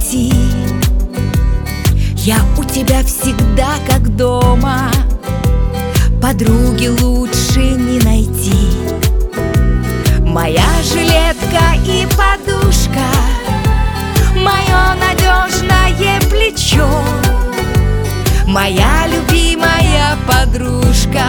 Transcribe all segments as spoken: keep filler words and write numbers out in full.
найти. Я у тебя всегда как дома, подруги лучше не найти. Моя жилетка и подушка, мое надежное плечо, моя любимая подружка.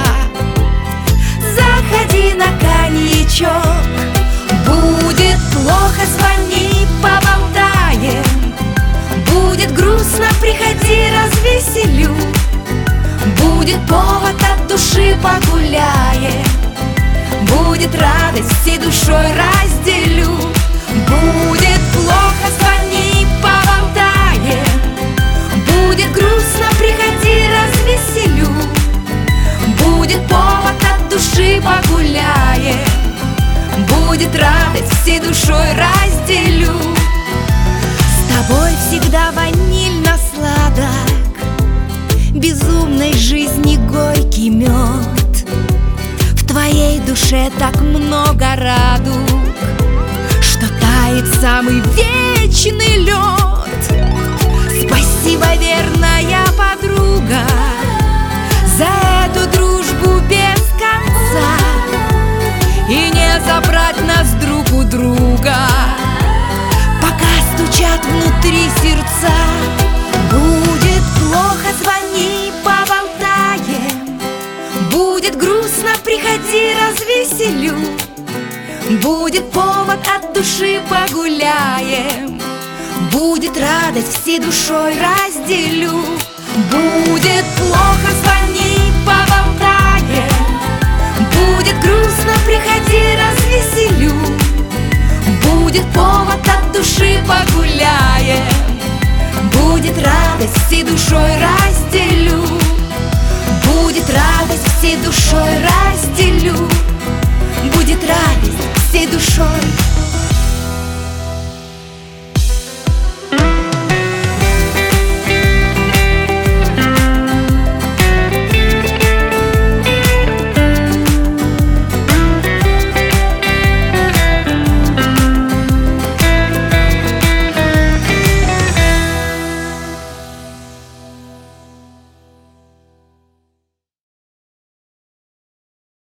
Заходи на коньячок. Будет плохо, звони, поболтаем. Будет грустно, приходи, развеселю. Будет повод, от души погуляем. Будет радость, всей душой разделю. Будет плохо, звони, поболтаем. Будет грустно, приходи, развеселю. Будет повод, от души погуляем. Будет радость, всей душой разделю. С тобой всегда ванильно-сладок, безумной жизни горький мед. В твоей душе так много радуг, что тает самый вечный лед. Спасибо, верная подруга, за эту дружбу без конца. И не забрать нас друг у друга, пока стучат внутри сердца. Будет плохо, звони, поболтаем. Будет грустно, приходи, развеселю. Будет повод, от души погуляем. Будет радость, всей душой разделю. Будет плохо, звони, поболтаем. Будет грустно, приходи, развеселю. Будет повод, от души погуляем. Будет радость, всей душой разделю.